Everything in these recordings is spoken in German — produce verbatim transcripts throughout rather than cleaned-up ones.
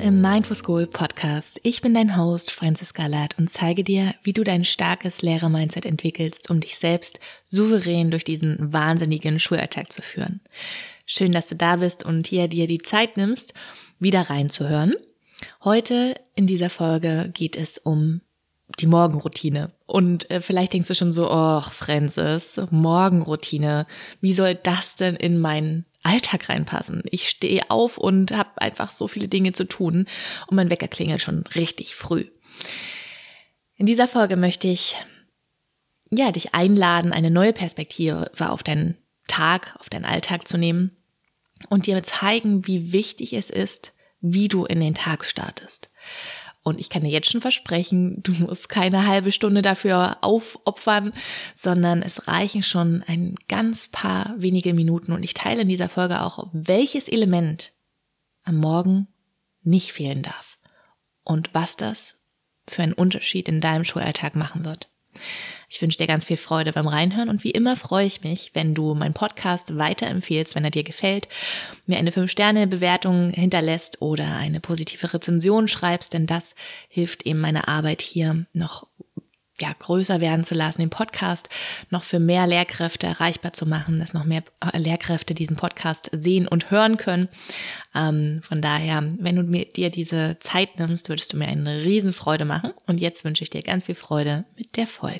im Mindful School Podcast. Ich bin dein Host Franziska Ladd und zeige dir, wie du dein starkes Lehrer-Mindset entwickelst, um dich selbst souverän durch diesen wahnsinnigen Schulalltag zu führen. Schön, dass du da bist und hier dir die Zeit nimmst, wieder reinzuhören. Heute in dieser Folge geht es um die Morgenroutine. Und äh, vielleicht denkst du schon so, oh, Franzis, Morgenroutine, wie soll das denn in meinen Alltag reinpassen? Ich stehe auf und habe einfach so viele Dinge zu tun und mein Wecker klingelt schon richtig früh. In dieser Folge möchte ich ja, dich einladen, eine neue Perspektive auf deinen Tag, auf deinen Alltag zu nehmen und dir zeigen, wie wichtig es ist, wie du in den Tag startest. Und ich kann dir jetzt schon versprechen, du musst keine halbe Stunde dafür aufopfern, sondern es reichen schon ein ganz paar wenige Minuten. Und ich teile in dieser Folge auch, welches Element am Morgen nicht fehlen darf und was das für einen Unterschied in deinem Schulalltag machen wird. Ich wünsche dir ganz viel Freude beim Reinhören und wie immer freue ich mich, wenn du meinen Podcast weiterempfehlst, wenn er dir gefällt, mir eine fünf Sterne Bewertung hinterlässt oder eine positive Rezension schreibst, denn das hilft eben meine Arbeit hier noch ja, größer werden zu lassen, den Podcast noch für mehr Lehrkräfte erreichbar zu machen, dass noch mehr Lehrkräfte diesen Podcast sehen und hören können. Ähm, von daher, wenn du mir, dir diese Zeit nimmst, würdest du mir eine Riesenfreude machen. Und jetzt wünsche ich dir ganz viel Freude mit der Folge.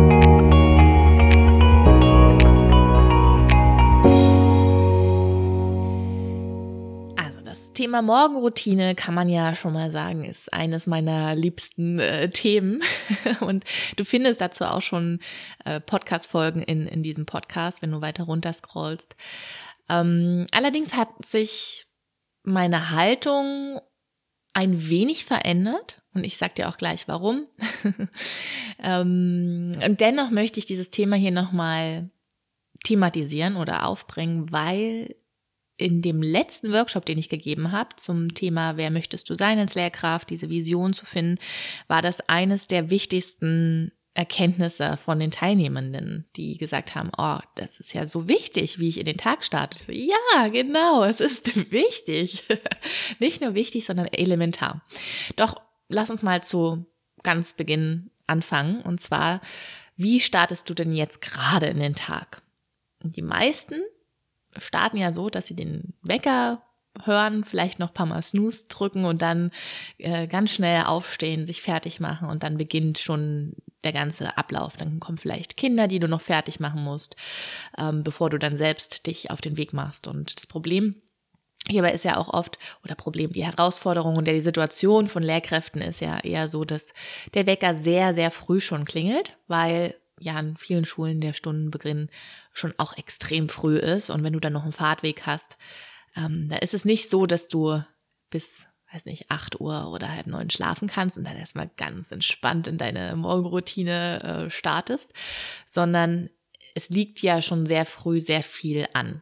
Das Thema Morgenroutine kann man ja schon mal sagen, ist eines meiner liebsten äh, Themen und du findest dazu auch schon äh, Podcast-Folgen in, in diesem Podcast, wenn du weiter runter scrollst. Ähm, allerdings hat sich meine Haltung ein wenig verändert und ich sag dir auch gleich warum. ähm, und dennoch möchte ich dieses Thema hier nochmal thematisieren oder aufbringen, weil in dem letzten Workshop, den ich gegeben habe, zum Thema, wer möchtest du sein als Lehrkraft, diese Vision zu finden, war das eines der wichtigsten Erkenntnisse von den Teilnehmenden, die gesagt haben, oh, das ist ja so wichtig, wie ich in den Tag starte. So, ja, genau, es ist wichtig. Nicht nur wichtig, sondern elementar. Doch lass uns mal zu ganz Beginn anfangen. Und zwar, wie startest du denn jetzt gerade in den Tag? Und die meisten starten ja so, dass sie den Wecker hören, vielleicht noch ein paar Mal Snooze drücken und dann äh, ganz schnell aufstehen, sich fertig machen und dann beginnt schon der ganze Ablauf. Dann kommen vielleicht Kinder, die du noch fertig machen musst, ähm, bevor du dann selbst dich auf den Weg machst. Und das Problem hierbei ist ja auch oft, oder Problem, die Herausforderung und die Situation von Lehrkräften ist ja eher so, dass der Wecker sehr, sehr früh schon klingelt, weil ja an vielen Schulen der Stundenbeginn schon auch extrem früh ist. Und wenn du dann noch einen Fahrtweg hast, ähm, da ist es nicht so, dass du bis, weiß nicht, acht Uhr oder halb neun schlafen kannst und dann erstmal ganz entspannt in deine Morgenroutine äh, startest, sondern es liegt ja schon sehr früh sehr viel an.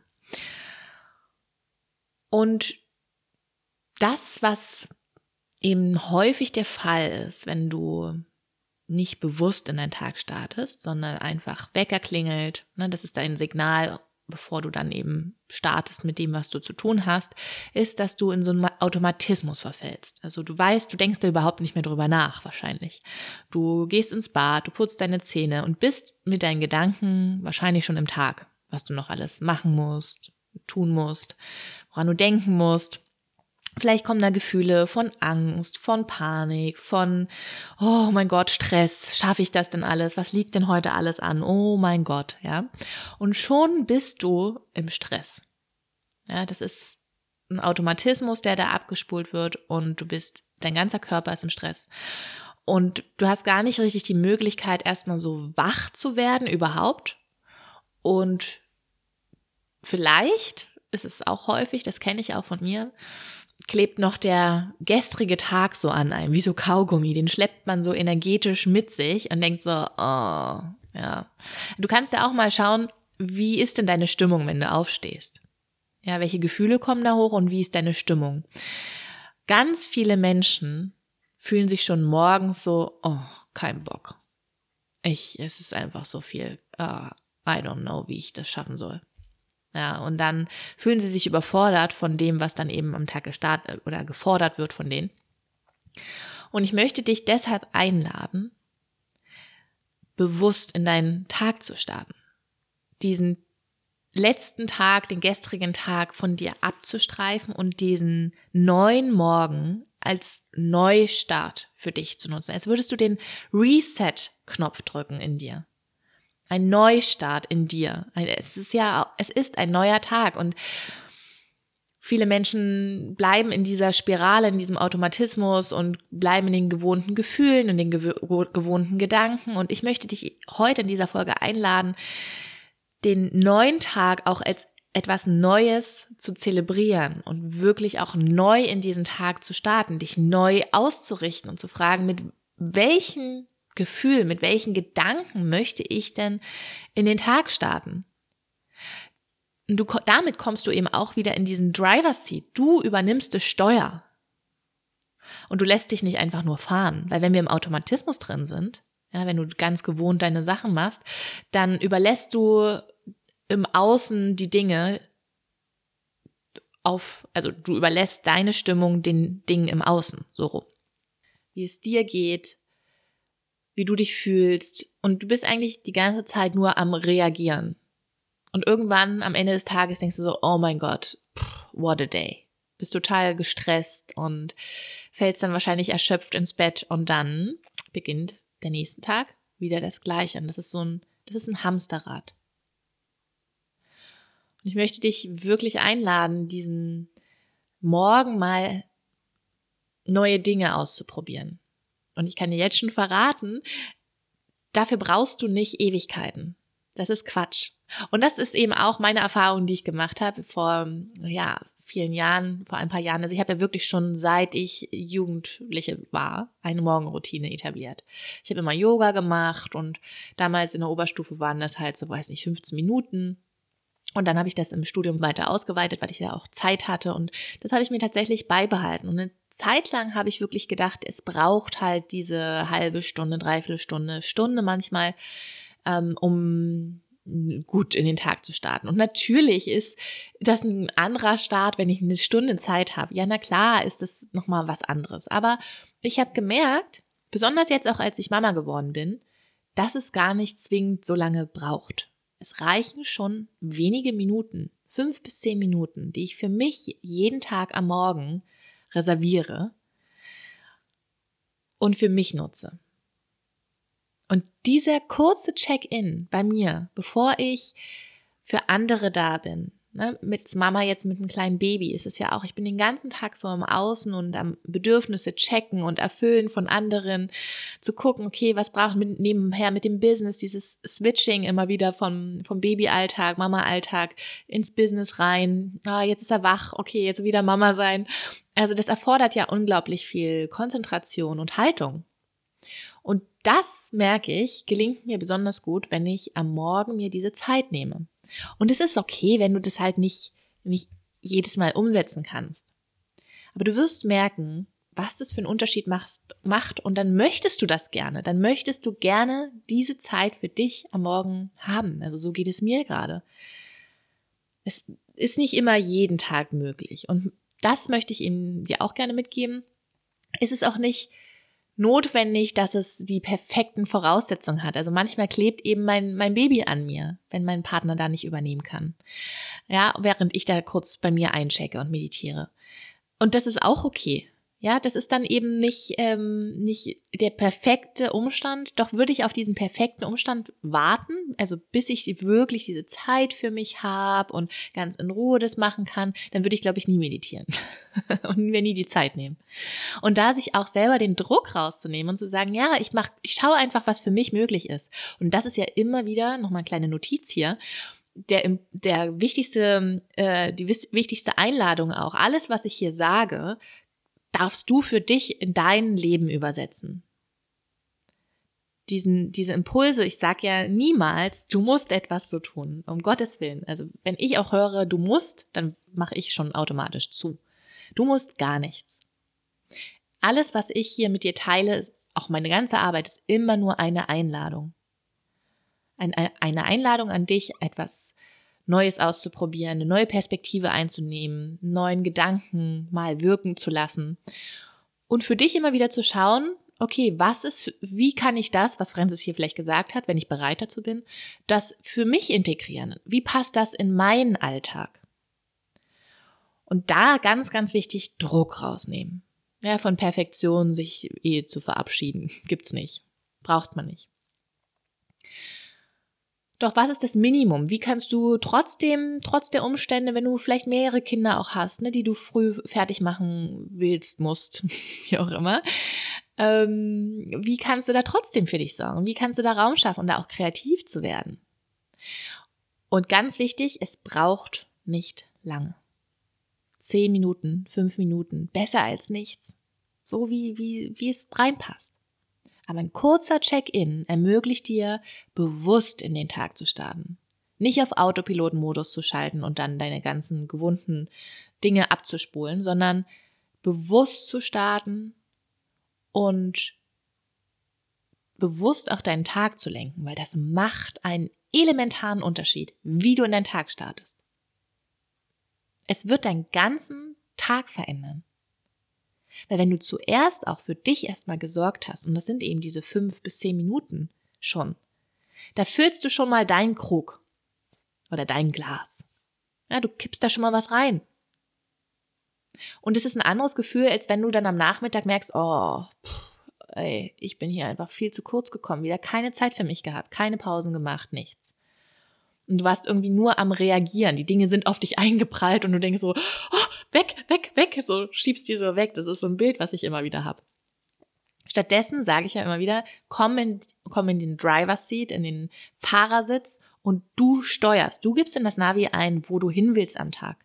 Und das, was eben häufig der Fall ist, wenn du nicht bewusst in deinen Tag startest, sondern einfach Wecker klingelt, ne, das ist dein Signal, bevor du dann eben startest mit dem, was du zu tun hast, ist, dass du in so einen Automatismus verfällst. Also du weißt, du denkst da überhaupt nicht mehr drüber nach wahrscheinlich. Du gehst ins Bad, du putzt deine Zähne und bist mit deinen Gedanken wahrscheinlich schon im Tag, was du noch alles machen musst, tun musst, woran du denken musst. Vielleicht kommen da Gefühle von Angst, von Panik, von, oh mein Gott, Stress, schaffe ich das denn alles? Was liegt denn heute alles an? Oh mein Gott, ja. Und schon bist du im Stress. Ja, das ist ein Automatismus, der da abgespult wird und du bist, dein ganzer Körper ist im Stress. Und du hast gar nicht richtig die Möglichkeit, erstmal so wach zu werden überhaupt. Und vielleicht ist es auch häufig, das kenne ich auch von mir, klebt noch der gestrige Tag so an einem, wie so Kaugummi, den schleppt man so energetisch mit sich und denkt so, oh, ja. Du kannst ja auch mal schauen, wie ist denn deine Stimmung, wenn du aufstehst? Ja, welche Gefühle kommen da hoch und wie ist deine Stimmung? Ganz viele Menschen fühlen sich schon morgens so, oh, kein Bock. Ich, es ist einfach so viel, uh, I don't know, wie ich das schaffen soll. Ja, und dann fühlen sie sich überfordert von dem, was dann eben am Tag gestartet oder gefordert wird von denen. Und ich möchte dich deshalb einladen, bewusst in deinen Tag zu starten. Diesen letzten Tag, den gestrigen Tag von dir abzustreifen und diesen neuen Morgen als Neustart für dich zu nutzen. Als würdest du den Reset-Knopf drücken in dir. Ein Neustart in dir. Es ist ja, es ist ein neuer Tag und viele Menschen bleiben in dieser Spirale, in diesem Automatismus und bleiben in den gewohnten Gefühlen und den gew- gewohnten Gedanken. Und ich möchte dich heute in dieser Folge einladen, den neuen Tag auch als etwas Neues zu zelebrieren und wirklich auch neu in diesen Tag zu starten, dich neu auszurichten und zu fragen, mit welchem Gefühl, mit welchen Gedanken möchte ich denn in den Tag starten? Und du, damit kommst du eben auch wieder in diesen Driver's Seat. Du übernimmst das Steuer. Und du lässt dich nicht einfach nur fahren. Weil wenn wir im Automatismus drin sind, ja, wenn du ganz gewohnt deine Sachen machst, dann überlässt du im Außen die Dinge auf, also du überlässt deine Stimmung den Dingen im Außen, so rum. Wie es dir geht, wie du dich fühlst. Und du bist eigentlich die ganze Zeit nur am Reagieren. Und irgendwann am Ende des Tages denkst du so, oh mein Gott, pff, what a day. Bist total gestresst und fällst dann wahrscheinlich erschöpft ins Bett und dann beginnt der nächste Tag wieder das Gleiche. Und das ist so ein, das ist ein Hamsterrad. Und ich möchte dich wirklich einladen, diesen Morgen mal neue Dinge auszuprobieren. Und ich kann dir jetzt schon verraten, dafür brauchst du nicht Ewigkeiten. Das ist Quatsch. Und das ist eben auch meine Erfahrung, die ich gemacht habe vor ja, vielen Jahren, vor ein paar Jahren. Also ich habe ja wirklich schon, seit ich Jugendliche war, eine Morgenroutine etabliert. Ich habe immer Yoga gemacht und damals in der Oberstufe waren das halt so, weiß nicht, fünfzehn Minuten. Und dann habe ich das im Studium weiter ausgeweitet, weil ich ja auch Zeit hatte. Und das habe ich mir tatsächlich beibehalten. Und eine Zeit lang habe ich wirklich gedacht, es braucht halt diese halbe Stunde, dreiviertel Stunde, Stunde manchmal, ähm, um gut in den Tag zu starten. Und natürlich ist das ein anderer Start, wenn ich eine Stunde Zeit habe. Ja, na klar, ist das nochmal was anderes. Aber ich habe gemerkt, besonders jetzt auch, als ich Mama geworden bin, dass es gar nicht zwingend so lange braucht. Es reichen schon wenige Minuten, fünf bis zehn Minuten, die ich für mich jeden Tag am Morgen reserviere und für mich nutze. Und dieser kurze Check-in bei mir, bevor ich für andere da bin, ne, mit Mama jetzt mit einem kleinen Baby ist es ja auch, ich bin den ganzen Tag so im Außen und am Bedürfnisse checken und erfüllen von anderen, zu gucken, okay, was braucht man nebenher mit dem Business, dieses Switching immer wieder vom, vom Babyalltag, Mama-Alltag ins Business rein, ah, jetzt ist er wach, okay, jetzt wieder Mama sein. Also das erfordert ja unglaublich viel Konzentration und Haltung. Und das, merke ich, gelingt mir besonders gut, wenn ich am Morgen mir diese Zeit nehme. Und es ist okay, wenn du das halt nicht, nicht jedes Mal umsetzen kannst. Aber du wirst merken, was das für einen Unterschied machst, macht und dann möchtest du das gerne. Dann möchtest du gerne diese Zeit für dich am Morgen haben. Also so geht es mir gerade. Es ist nicht immer jeden Tag möglich. Und das möchte ich Ihnen dir auch gerne mitgeben. Es ist auch nicht notwendig, dass es die perfekten Voraussetzungen hat. Also manchmal klebt eben mein, mein Baby an mir, wenn mein Partner da nicht übernehmen kann. Ja, während ich da kurz bei mir einchecke und meditiere. Und das ist auch okay. Ja, das ist dann eben nicht, ähm, nicht der perfekte Umstand. Doch würde ich auf diesen perfekten Umstand warten, also bis ich wirklich diese Zeit für mich habe und ganz in Ruhe das machen kann, dann würde ich, glaube ich, nie meditieren und mir nie die Zeit nehmen. Und da sich auch selber den Druck rauszunehmen und zu sagen, ja, ich mach, ich schaue einfach, was für mich möglich ist. Und das ist ja immer wieder, nochmal eine kleine Notiz hier, der, der wichtigste, äh, die wichtigste Einladung auch. Alles, was ich hier sage, darfst du für dich in dein Leben übersetzen. Diesen, diese Impulse, ich sage ja niemals, du musst etwas so tun, um Gottes Willen. Also wenn ich auch höre, du musst, dann mache ich schon automatisch zu. Du musst gar nichts. Alles, was ich hier mit dir teile, ist, auch meine ganze Arbeit, ist immer nur eine Einladung. Ein, eine Einladung an dich, etwas Neues auszuprobieren, eine neue Perspektive einzunehmen, neuen Gedanken mal wirken zu lassen und für dich immer wieder zu schauen, okay, was ist, wie kann ich das, was Francis hier vielleicht gesagt hat, wenn ich bereit dazu bin, das für mich integrieren? Wie passt das in meinen Alltag? Und da ganz, ganz wichtig, Druck rausnehmen. Ja, von Perfektion sich eh zu verabschieden, gibt's nicht, braucht man nicht. Doch was ist das Minimum? Wie kannst du trotzdem, trotz der Umstände, wenn du vielleicht mehrere Kinder auch hast, ne, die du früh fertig machen willst, musst, wie auch immer, ähm, wie kannst du da trotzdem für dich sorgen? Wie kannst du da Raum schaffen und da auch kreativ zu werden? Und ganz wichtig, es braucht nicht lange. Zehn Minuten, fünf Minuten, besser als nichts. So wie, wie, wie es reinpasst. Aber ein kurzer Check-in ermöglicht dir, bewusst in den Tag zu starten. Nicht auf Autopilot-Modus zu schalten und dann deine ganzen gewohnten Dinge abzuspulen, sondern bewusst zu starten und bewusst auch deinen Tag zu lenken, weil das macht einen elementaren Unterschied, wie du in deinen Tag startest. Es wird deinen ganzen Tag verändern. Weil wenn du zuerst auch für dich erstmal gesorgt hast, und das sind eben diese fünf bis zehn Minuten schon, da füllst du schon mal deinen Krug oder dein Glas. Ja, du kippst da schon mal was rein. Und es ist ein anderes Gefühl, als wenn du dann am Nachmittag merkst, oh, pff, ey, ich bin hier einfach viel zu kurz gekommen, wieder keine Zeit für mich gehabt, keine Pausen gemacht, nichts. Und du warst irgendwie nur am Reagieren. Die Dinge sind auf dich eingeprallt und du denkst so, oh, weg, weg, weg, so schiebst die so weg. Das ist so ein Bild, was ich immer wieder habe. Stattdessen sage ich ja immer wieder, komm in, komm in den Driver's Seat, in den Fahrersitz und du steuerst. Du gibst in das Navi ein, wo du hin willst am Tag.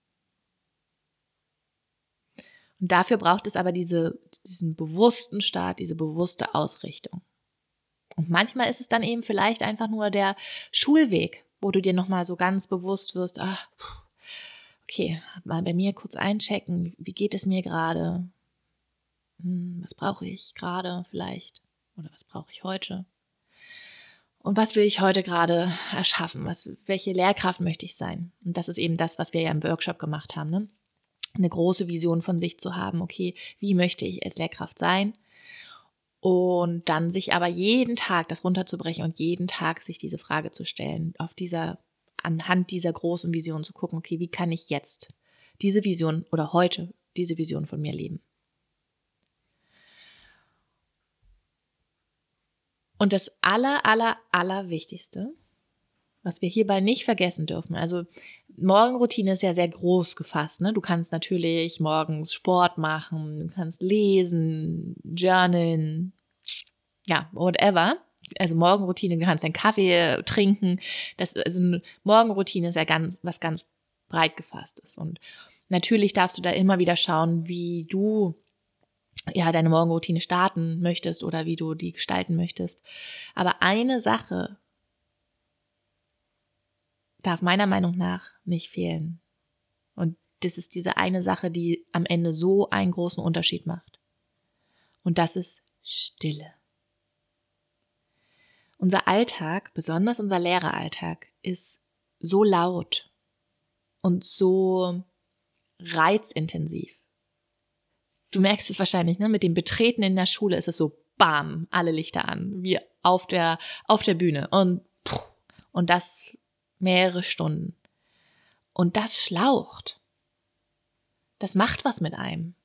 Und dafür braucht es aber diese, diesen bewussten Start, diese bewusste Ausrichtung. Und manchmal ist es dann eben vielleicht einfach nur der Schulweg, wo du dir nochmal so ganz bewusst wirst, ach, okay, mal bei mir kurz einchecken, wie geht es mir gerade? Hm, was brauche ich gerade vielleicht? Oder was brauche ich heute? Und was will ich heute gerade erschaffen? Was, welche Lehrkraft möchte ich sein? Und das ist eben das, was wir ja im Workshop gemacht haben, ne? Eine große Vision von sich zu haben, okay, wie möchte ich als Lehrkraft sein? Und dann sich aber jeden Tag das runterzubrechen und jeden Tag sich diese Frage zu stellen, auf dieser, anhand dieser großen Vision zu gucken, okay, wie kann ich jetzt diese Vision oder heute diese Vision von mir leben? Und das aller, aller, aller Wichtigste, was wir hierbei nicht vergessen dürfen, also Morgenroutine ist ja sehr groß gefasst, ne? Du kannst natürlich morgens Sport machen, du kannst lesen, journalen, ja, whatever. Also Morgenroutine, du kannst einen Kaffee trinken. Das, also eine Morgenroutine ist ja ganz, was ganz breit gefasst ist. Und natürlich darfst du da immer wieder schauen, wie du ja deine Morgenroutine starten möchtest oder wie du die gestalten möchtest. Aber eine Sache darf meiner Meinung nach nicht fehlen. Und das ist diese eine Sache, die am Ende so einen großen Unterschied macht. Und das ist Stille. Unser Alltag, besonders unser Lehreralltag, ist so laut und so reizintensiv. Du merkst es wahrscheinlich, ne? Mit dem Betreten in der Schule ist es so, bam, alle Lichter an, wie auf der, auf der Bühne und, puh, und das mehrere Stunden. Und das schlaucht. Das macht was mit einem.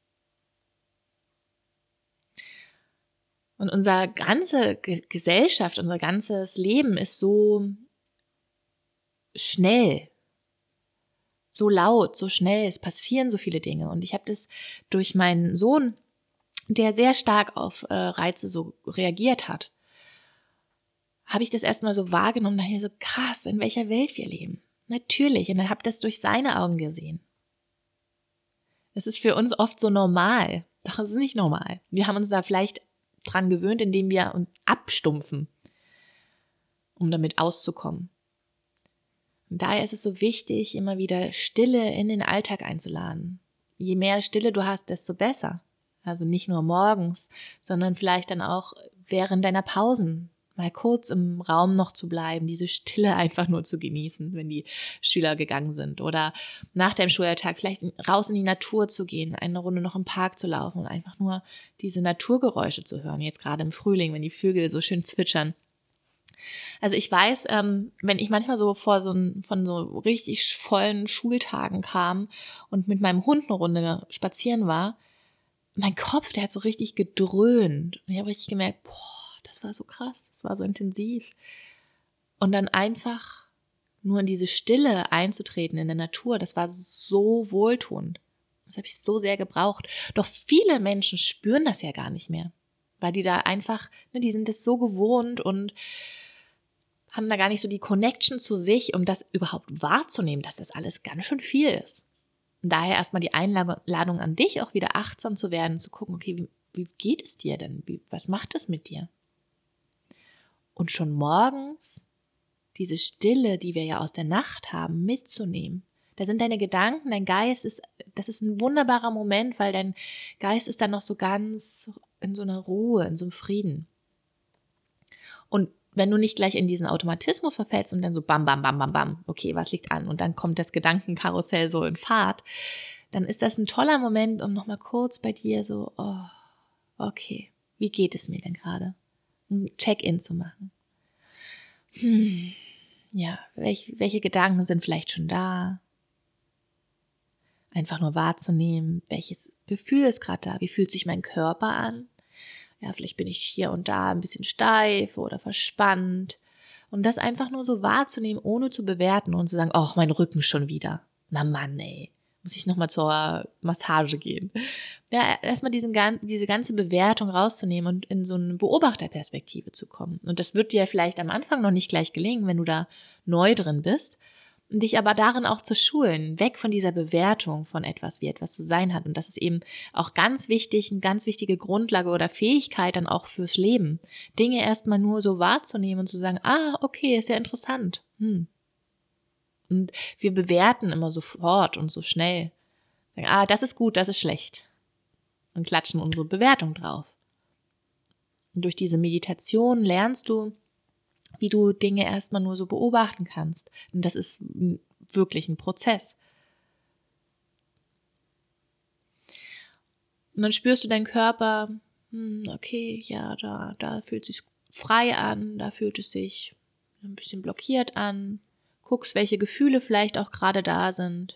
Und unsere ganze Gesellschaft, unser ganzes Leben ist so schnell, so laut, so schnell, es passieren so viele Dinge. Und ich habe das durch meinen Sohn, der sehr stark auf äh, Reize so reagiert hat, habe ich das erstmal so wahrgenommen, da dachte ich mir so, krass, in welcher Welt wir leben. Natürlich, und dann habe ich das durch seine Augen gesehen. Es ist für uns oft so normal. Doch, es ist nicht normal. Wir haben uns da vielleicht dran gewöhnt, indem wir uns abstumpfen, um damit auszukommen. Und daher ist es so wichtig, immer wieder Stille in den Alltag einzuladen. Je mehr Stille du hast, desto besser. Also nicht nur morgens, sondern vielleicht dann auch während deiner Pausen. mal kurz im Raum noch zu bleiben, diese Stille einfach nur zu genießen, wenn die Schüler gegangen sind. Oder nach dem Schulalltag vielleicht raus in die Natur zu gehen, eine Runde noch im Park zu laufen und einfach nur diese Naturgeräusche zu hören. Jetzt gerade im Frühling, wenn die Vögel so schön zwitschern. Also ich weiß, ähm, wenn ich manchmal so vor so ein, von so richtig vollen Schultagen kam und mit meinem Hund eine Runde spazieren war, mein Kopf, der hat so richtig gedröhnt. Und ich habe richtig gemerkt, boah, das war so krass, das war so intensiv. Und dann einfach nur in diese Stille einzutreten in der Natur, das war so wohltuend. Das habe ich so sehr gebraucht. Doch viele Menschen spüren das ja gar nicht mehr, weil die da einfach, ne, die sind das so gewohnt und haben da gar nicht so die Connection zu sich, um das überhaupt wahrzunehmen, dass das alles ganz schön viel ist. Und daher erstmal die Einladung an dich, auch wieder achtsam zu werden, zu gucken, okay, wie, wie geht es dir denn? Wie, was macht es mit dir? Und schon morgens diese Stille, die wir ja aus der Nacht haben, mitzunehmen. Da sind deine Gedanken, dein Geist ist, das ist ein wunderbarer Moment, weil dein Geist ist dann noch so ganz in so einer Ruhe, in so einem Frieden. Und wenn du nicht gleich in diesen Automatismus verfällst und dann so bam, bam, bam, bam, bam, okay, was liegt an? Und dann kommt das Gedankenkarussell so in Fahrt, dann ist das ein toller Moment, um nochmal kurz bei dir so, oh, okay, wie geht es mir denn gerade? Ein Check-in zu machen. Hm, ja, welche, welche Gedanken sind vielleicht schon da? Einfach nur wahrzunehmen, welches Gefühl ist gerade da? Wie fühlt sich mein Körper an? Ja, vielleicht bin ich hier und da ein bisschen steif oder verspannt. Und das einfach nur so wahrzunehmen, ohne zu bewerten und zu sagen, ach, mein Rücken schon wieder. Na Mann, ey, muss ich nochmal zur Massage gehen. Ja, erstmal diesen, diese ganze Bewertung rauszunehmen und in so eine Beobachterperspektive zu kommen. Und das wird dir vielleicht am Anfang noch nicht gleich gelingen, wenn du da neu drin bist. Und dich aber darin auch zu schulen, weg von dieser Bewertung von etwas, wie etwas zu sein hat. Und das ist eben auch ganz wichtig, eine ganz wichtige Grundlage oder Fähigkeit dann auch fürs Leben. Dinge erstmal nur so wahrzunehmen und zu sagen, ah, okay, ist ja interessant. Hm. Und wir bewerten immer sofort und so schnell. Sagen, ah, das ist gut, das ist schlecht. Und klatschen unsere Bewertung drauf. Und durch diese Meditation lernst du, wie du Dinge erstmal nur so beobachten kannst. Und das ist wirklich ein Prozess. Und dann spürst du deinen Körper, hm, okay, ja, da, da fühlt es sich frei an, da fühlt es sich ein bisschen blockiert an. Guckst, welche Gefühle vielleicht auch gerade da sind.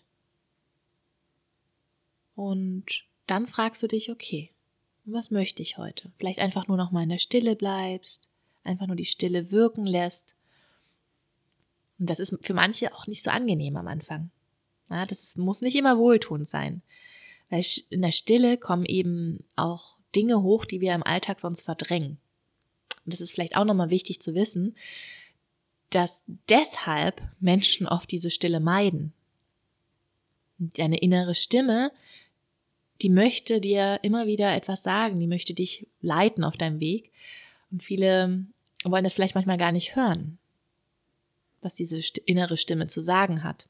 Und dann fragst du dich, okay, was möchte ich heute? Vielleicht einfach nur noch mal in der Stille bleibst. Einfach nur die Stille wirken lässt. Und das ist für manche auch nicht so angenehm am Anfang. Ja, das ist, muss nicht immer wohltuend sein. Weil in der Stille kommen eben auch Dinge hoch, die wir im Alltag sonst verdrängen. Und das ist vielleicht auch nochmal wichtig zu wissen, dass deshalb Menschen oft diese Stille meiden. Und deine innere Stimme, die möchte dir immer wieder etwas sagen, die möchte dich leiten auf deinem Weg. Und viele wollen das vielleicht manchmal gar nicht hören, was diese innere Stimme zu sagen hat.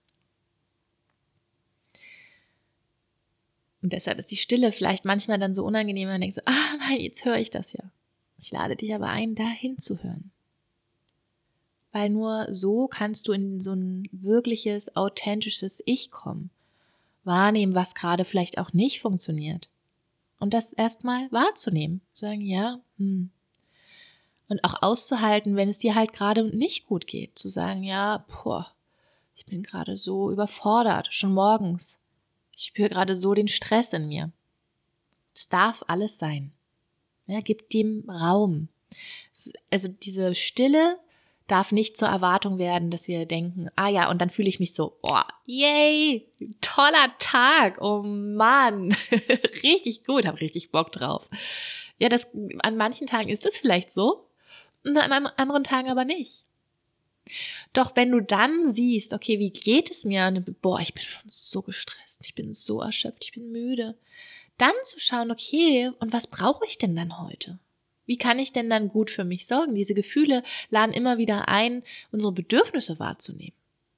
Und deshalb ist die Stille vielleicht manchmal dann so unangenehm, und denkst so, ah nein, jetzt höre ich das ja. Ich lade dich aber ein, da hinzuhören. Weil nur so kannst du in so ein wirkliches, authentisches Ich kommen. Wahrnehmen, was gerade vielleicht auch nicht funktioniert. Und das erstmal wahrzunehmen. Sagen, ja, hm. Und auch auszuhalten, wenn es dir halt gerade nicht gut geht. Zu sagen, ja, boah, ich bin gerade so überfordert, schon morgens. Ich spüre gerade so den Stress in mir. Das darf alles sein. Ja, gib dem Raum. Also diese Stille darf nicht zur Erwartung werden, dass wir denken, ah ja, und dann fühle ich mich so, boah, yay, toller Tag, oh Mann, richtig gut, habe richtig Bock drauf. Ja, das, an manchen Tagen ist es vielleicht so, und an anderen Tagen aber nicht. Doch wenn du dann siehst, okay, wie geht es mir? Und, boah, ich bin schon so gestresst, ich bin so erschöpft, ich bin müde. Dann zu schauen, okay, und was brauche ich denn dann heute? Wie kann ich denn dann gut für mich sorgen? Diese Gefühle laden immer wieder ein, unsere Bedürfnisse wahrzunehmen.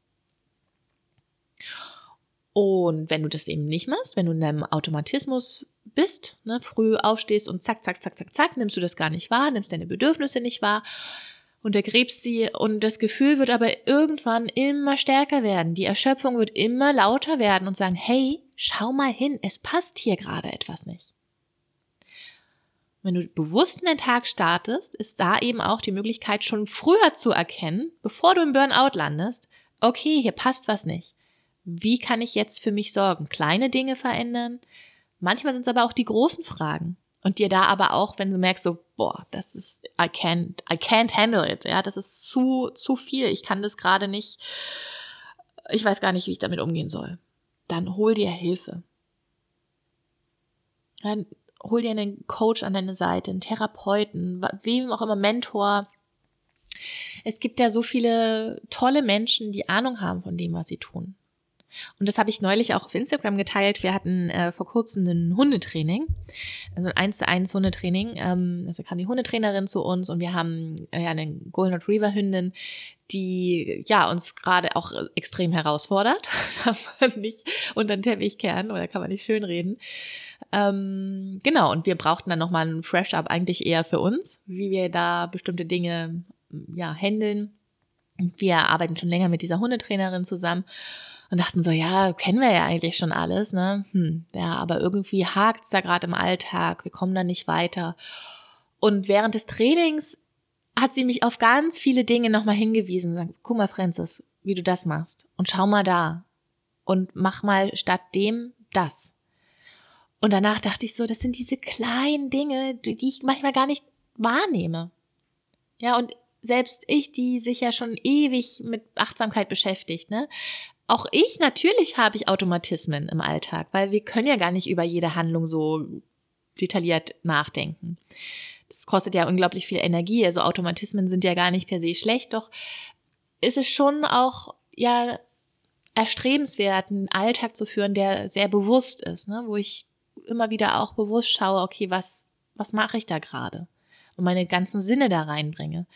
Und wenn du das eben nicht machst, wenn du in deinem Automatismus bist, ne, früh aufstehst und zack, zack, zack, zack, zack, nimmst du das gar nicht wahr, nimmst deine Bedürfnisse nicht wahr, untergräbst sie und das Gefühl wird aber irgendwann immer stärker werden. Die Erschöpfung wird immer lauter werden und sagen, hey, schau mal hin, es passt hier gerade etwas nicht. Wenn du bewusst in den Tag startest, ist da eben auch die Möglichkeit, schon früher zu erkennen, bevor du im Burnout landest, okay, hier passt was nicht. Wie kann ich jetzt für mich sorgen? Kleine Dinge verändern. Manchmal sind es aber auch die großen Fragen. Und dir da aber auch, wenn du merkst, so, boah, das ist, I can't, I can't handle it, ja, das ist zu, zu viel, ich kann das gerade nicht, ich weiß gar nicht, wie ich damit umgehen soll. Dann hol dir Hilfe. Dann hol dir einen Coach an deine Seite, einen Therapeuten, wem auch immer, Mentor. Es gibt ja so viele tolle Menschen, die Ahnung haben von dem, was sie tun. Und das habe ich neulich auch auf Instagram geteilt. Wir hatten äh, vor kurzem ein Hundetraining, also ein eins zu eins Hundetraining. Ähm, also kam die Hundetrainerin zu uns und wir haben äh, ja eine Golden Retriever Hündin, die ja uns gerade auch extrem herausfordert. Kann man nicht unter den Teppich kehren oder kann man nicht schönreden. Ähm, genau, und wir brauchten dann nochmal ein Fresh-Up eigentlich eher für uns, wie wir da bestimmte Dinge ja handeln. Wir arbeiten schon länger mit dieser Hundetrainerin zusammen. Und dachten so, ja, kennen wir ja eigentlich schon alles, ne? Hm, ja, aber irgendwie hakt's da gerade im Alltag, wir kommen da nicht weiter. Und während des Trainings hat sie mich auf ganz viele Dinge nochmal hingewiesen und gesagt, guck mal, Francis, wie du das machst und schau mal da und mach mal statt dem das. Und danach dachte ich so, das sind diese kleinen Dinge, die ich manchmal gar nicht wahrnehme. Ja, und selbst ich, die sich ja schon ewig mit Achtsamkeit beschäftigt, ne? Auch ich, natürlich habe ich Automatismen im Alltag, weil wir können ja gar nicht über jede Handlung so detailliert nachdenken. Das kostet ja unglaublich viel Energie, also Automatismen sind ja gar nicht per se schlecht, doch ist es schon auch ja erstrebenswert, einen Alltag zu führen, der sehr bewusst ist, ne? Wo ich immer wieder auch bewusst schaue, okay, was, was mache ich da gerade? Und meine ganzen Sinne da reinbringe.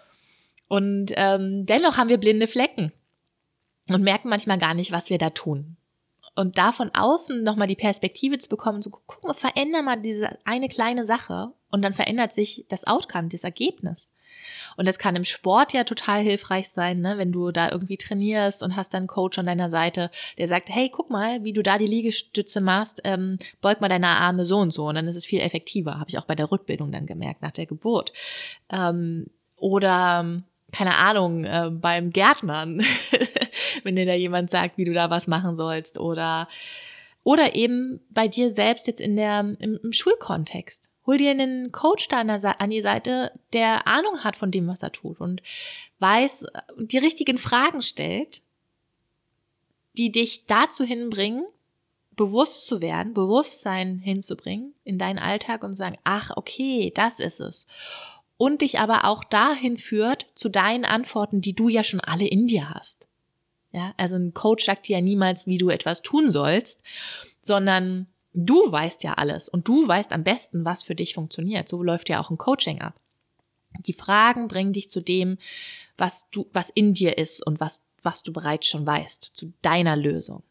Und ähm, dennoch haben wir blinde Flecken. Und merken manchmal gar nicht, was wir da tun. Und da von außen nochmal die Perspektive zu bekommen, so guck mal, veränder mal diese eine kleine Sache und dann verändert sich das Outcome, das Ergebnis. Und das kann im Sport ja total hilfreich sein, ne? Wenn du da irgendwie trainierst und hast dann einen Coach an deiner Seite, der sagt, hey, guck mal, wie du da die Liegestütze machst, ähm, beug mal deine Arme so und so und dann ist es viel effektiver, habe ich auch bei der Rückbildung dann gemerkt, nach der Geburt. Ähm, oder keine Ahnung, äh, beim Gärtnern, wenn dir da jemand sagt, wie du da was machen sollst oder oder eben bei dir selbst jetzt in der im, im Schulkontext. Hol dir einen Coach da an, der, an die Seite, der Ahnung hat von dem, was er tut und weiß, die richtigen Fragen stellt, die dich dazu hinbringen, bewusst zu werden, Bewusstsein hinzubringen in deinen Alltag und sagen, ach, okay, das ist es. Und dich aber auch dahin führt zu deinen Antworten, die du ja schon alle in dir hast. Ja, also ein Coach sagt dir ja niemals, wie du etwas tun sollst, sondern du weißt ja alles und du weißt am besten, was für dich funktioniert. So läuft ja auch ein Coaching ab. Die Fragen bringen dich zu dem, was du, was in dir ist und was, was du bereits schon weißt, zu deiner Lösung.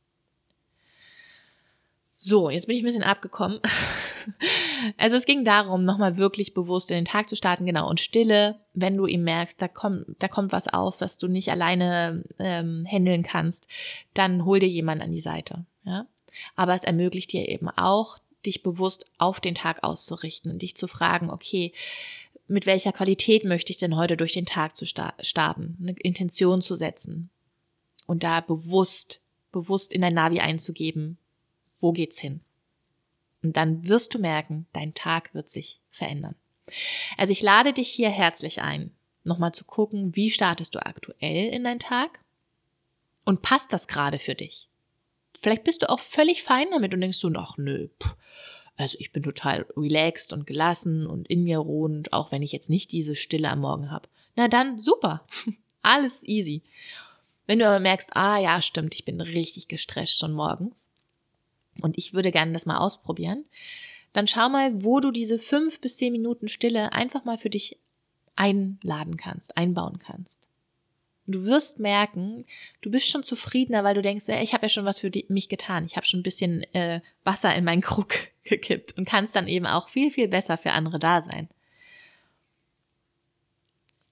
So, jetzt bin ich ein bisschen abgekommen. Also es ging darum, nochmal wirklich bewusst in den Tag zu starten, genau, und Stille, wenn du eben merkst, da kommt, da kommt was auf, was du nicht alleine ähm, handeln kannst, dann hol dir jemanden an die Seite, ja. Aber es ermöglicht dir eben auch, dich bewusst auf den Tag auszurichten und dich zu fragen, okay, mit welcher Qualität möchte ich denn heute durch den Tag zu sta- starten, eine Intention zu setzen und da bewusst, bewusst in dein Navi einzugeben, wo geht's hin? Und dann wirst du merken, dein Tag wird sich verändern. Also ich lade dich hier herzlich ein, nochmal zu gucken, wie startest du aktuell in deinen Tag und passt das gerade für dich? Vielleicht bist du auch völlig fein damit und denkst du, ach nö, pff, also ich bin total relaxed und gelassen und in mir ruhend, auch wenn ich jetzt nicht diese Stille am Morgen habe. Na dann, super, alles easy. Wenn du aber merkst, ah ja, stimmt, ich bin richtig gestresst schon morgens, und ich würde gerne das mal ausprobieren, dann schau mal, wo du diese fünf bis zehn Minuten Stille einfach mal für dich einladen kannst, einbauen kannst. Und du wirst merken, du bist schon zufriedener, weil du denkst, ich habe ja schon was für die, mich getan. Ich habe schon ein bisschen äh, Wasser in meinen Krug gekippt und kannst dann eben auch viel, viel besser für andere da sein.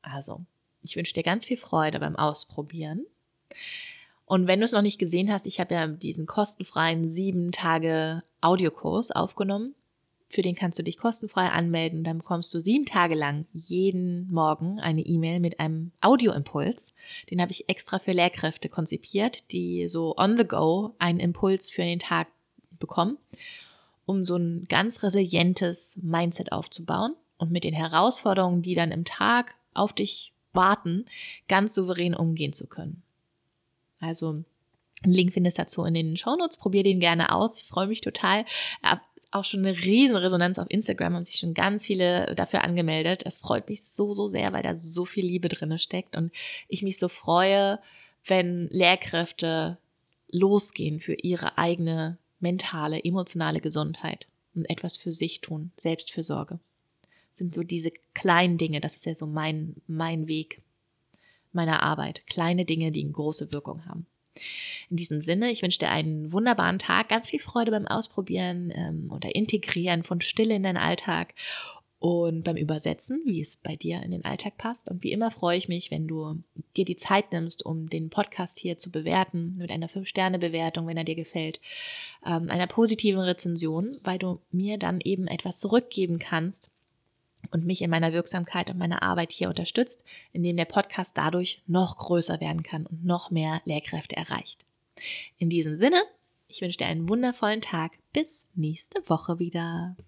Also, ich wünsche dir ganz viel Freude beim Ausprobieren. Und wenn du es noch nicht gesehen hast, ich habe ja diesen kostenfreien sieben Tage Audiokurs aufgenommen. Für den kannst du dich kostenfrei anmelden. Dann bekommst du sieben Tage lang jeden Morgen eine E-Mail mit einem Audioimpuls. Den habe ich extra für Lehrkräfte konzipiert, die so on the go einen Impuls für den Tag bekommen, um so ein ganz resilientes Mindset aufzubauen und mit den Herausforderungen, die dann im Tag auf dich warten, ganz souverän umgehen zu können. Also einen Link findest du dazu in den Shownotes. Probier den gerne aus. Ich freue mich total. Ich habe auch schon eine riesen Resonanz auf Instagram, haben sich schon ganz viele dafür angemeldet. Das freut mich so, so sehr, weil da so viel Liebe drin steckt und ich mich so freue, wenn Lehrkräfte losgehen für ihre eigene mentale, emotionale Gesundheit und etwas für sich tun, Selbstfürsorge. Das sind so diese kleinen Dinge, das ist ja so mein, mein Weg meiner Arbeit. Kleine Dinge, die eine große Wirkung haben. In diesem Sinne, ich wünsche dir einen wunderbaren Tag, ganz viel Freude beim Ausprobieren ähm, oder Integrieren von Stille in deinen Alltag und beim Übersetzen, wie es bei dir in den Alltag passt. Und wie immer freue ich mich, wenn du dir die Zeit nimmst, um den Podcast hier zu bewerten, mit einer fünf Sterne Bewertung, wenn er dir gefällt, ähm, einer positiven Rezension, weil du mir dann eben etwas zurückgeben kannst und mich in meiner Wirksamkeit und meiner Arbeit hier unterstützt, indem der Podcast dadurch noch größer werden kann und noch mehr Lehrkräfte erreicht. In diesem Sinne, ich wünsche dir einen wundervollen Tag. Bis nächste Woche wieder.